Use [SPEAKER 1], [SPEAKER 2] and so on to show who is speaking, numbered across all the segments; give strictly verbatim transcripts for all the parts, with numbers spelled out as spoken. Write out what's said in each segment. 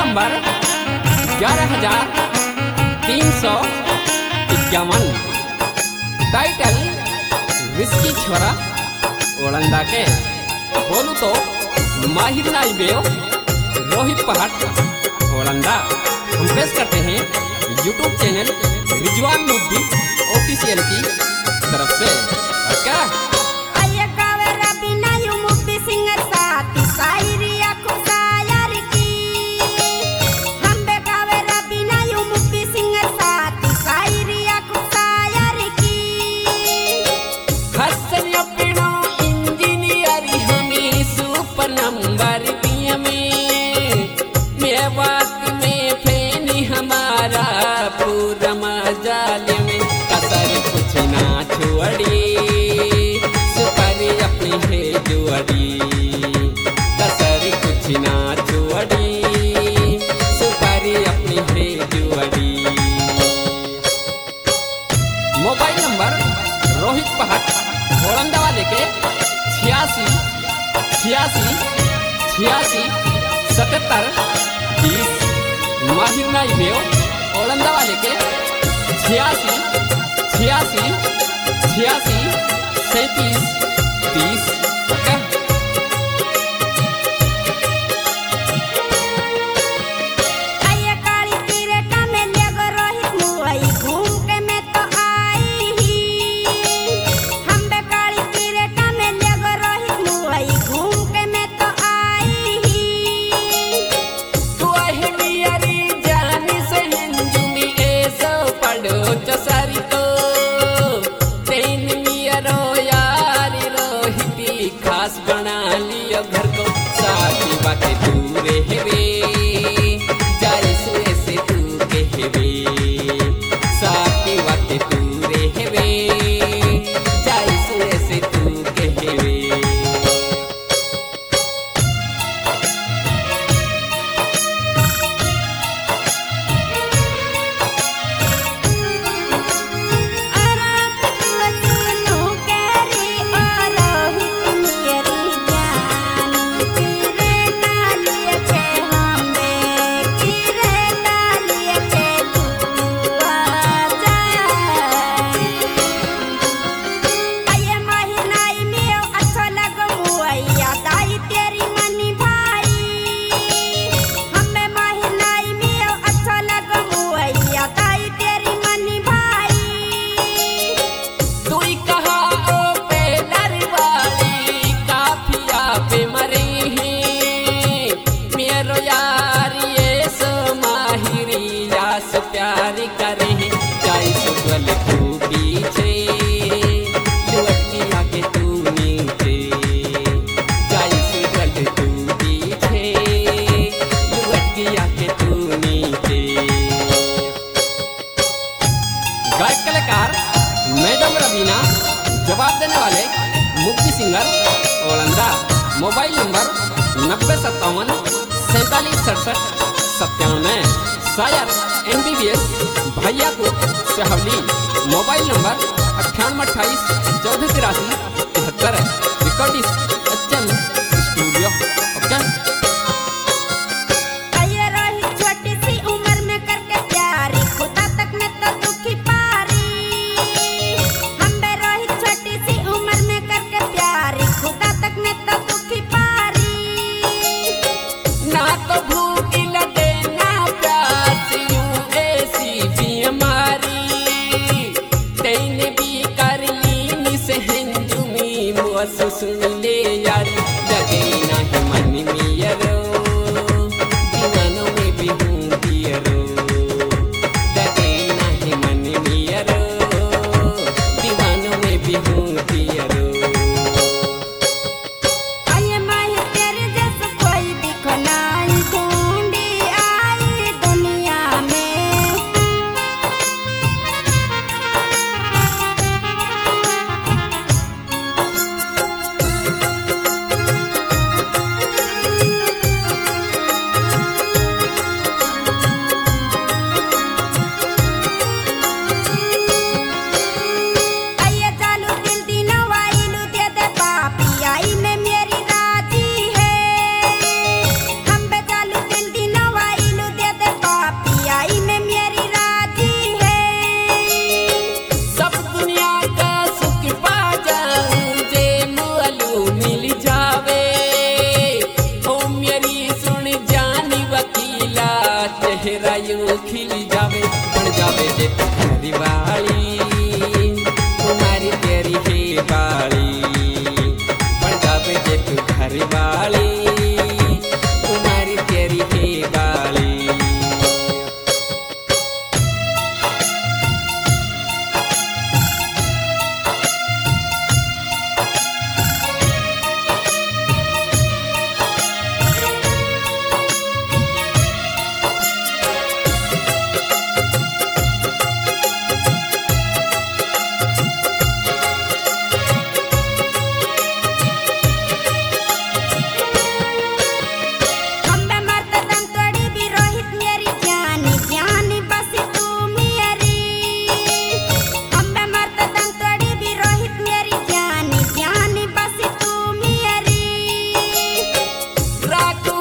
[SPEAKER 1] Number ग्यारह हजार तीन सौ इक्यावन। टाइटल विस्की छोरा ओलंदा के। बोलू तो माहिर नाइबेव रोहित पहाड़ ओलंदा। हम पेश करते हैं YouTube channel Rizwan Muddi official की तरफ से। क्या नंबर पिया में मेवात में फेनी हमारा पूरा मजाल में कसर कुछ ना छोड़ी सुपारी अपनी है जुआड़ी। कसर कुछ ना छोड़ी सुपारी अपनी है जुआड़ी। मोबाइल नंबर रोहित पहाड़ ओलंदा वाले के छियासी छियासी छियासी सतहत्तर बीस। माहिर नाइबेव ओलंदा वाले के छियासी छियासी छियासी सैंतीस तीस। खास बना लियो घर को साथी बातें तू रहवे जैसे से तू कहवे। साथी बातें तू रहवे जैसे से तू कहवे। प्यार करे चाहे सुगल तू पीछे लुटकी आके तू नीचे। चाहे सुगल तू पीछे लुटकी आके तू नीचे। गायक कलाकार मैडम रवीना जवाब देने वाले मुक्ति सिंगर ओलंदा। मोबाइल नंबर नब्बे सत्तावन सैतालीस सड़सठ सत्तानवे। शायर एम बी बी एस भैया को सहवली। मोबाइल नंबर अट्ठानवे अट्ठाईस चौदह तिरासी तिहत्तर। Recordist Achan studio. ओके सुन ले यार लगे ना है मन मियरो दीवानों में भी हूँ पियरो। लगे ना है मन मियरो दीवानों में भी हूँ पियरो।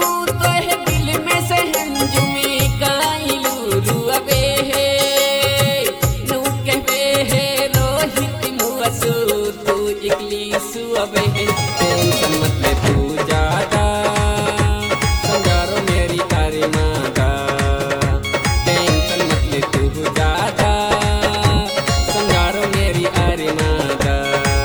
[SPEAKER 1] तो है दिल में से हंजुमी काइलू रुअबे है नु कहबे है रोहित मुअसु तू इकली सुअबे है टेंशन मत ले तू ज्यादा समझारो मेरी तारी मादा टेंशन मत ले तू ज्यादा समझारो मेरी अरे मादा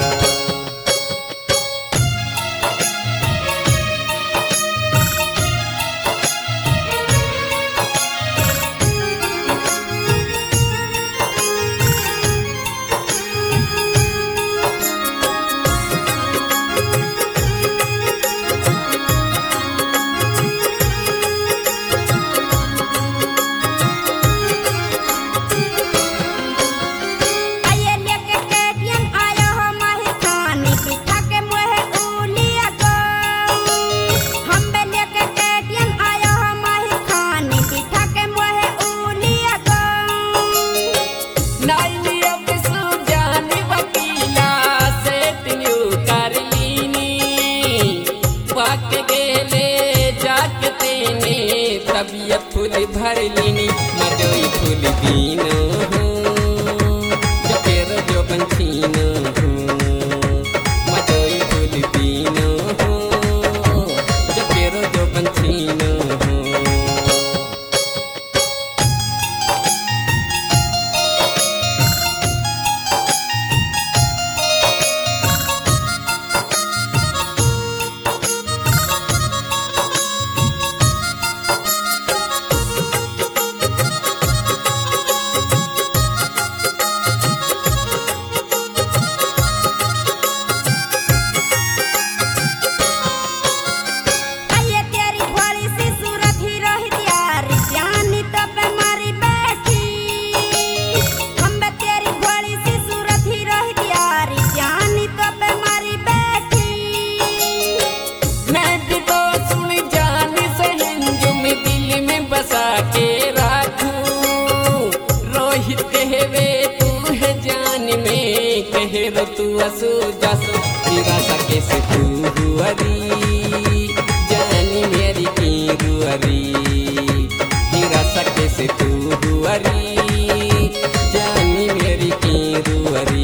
[SPEAKER 1] तबियत फूल भर लीनी मजोई फूल दीनो जो तेरो जो बंसीनो मजोई फूल दीनो जो तेरो जो बंसीनो कहेरो तू असु जासु निराशा कैसे तू हुअरी जानी मेरी की रुअरी निराशा कैसे तू हुअरी जानी मेरी की रुअरी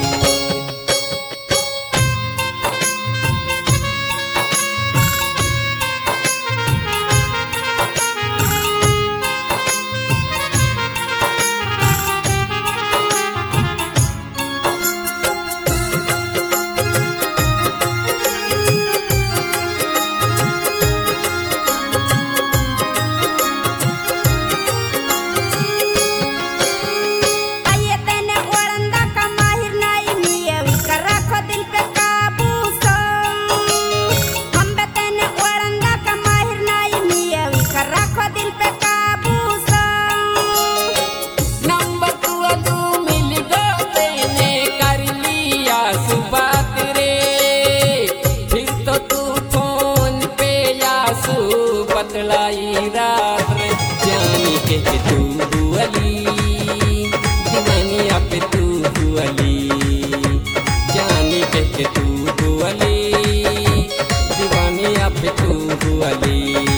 [SPEAKER 1] पतलाई रात रे जानी के तू हुअली दीवानी आप तू हुअली जानी के तू हुअली दीवानी आप तू हुअली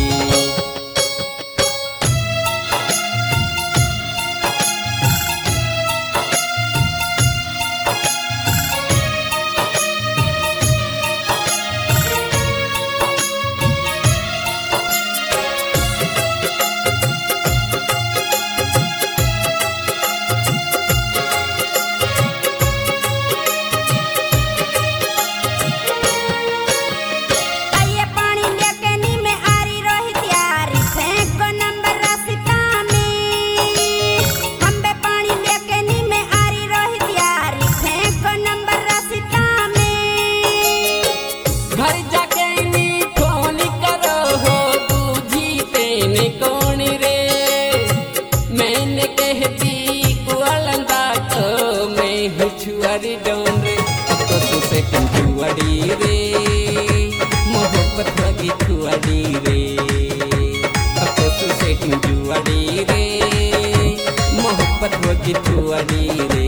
[SPEAKER 1] छुआरी डोन रे तो सुसे कंचुआड़ी रे मोहब्बत लगी छुआड़ी रे तो सुसे कंचुआड़ी रे मोहब्बत लगी छुआड़ी रे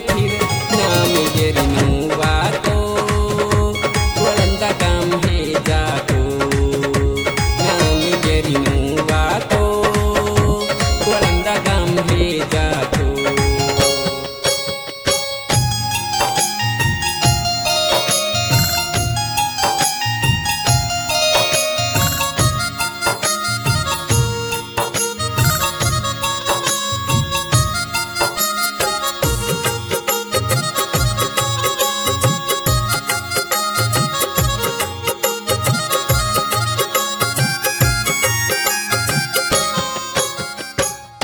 [SPEAKER 1] फिर नाम गे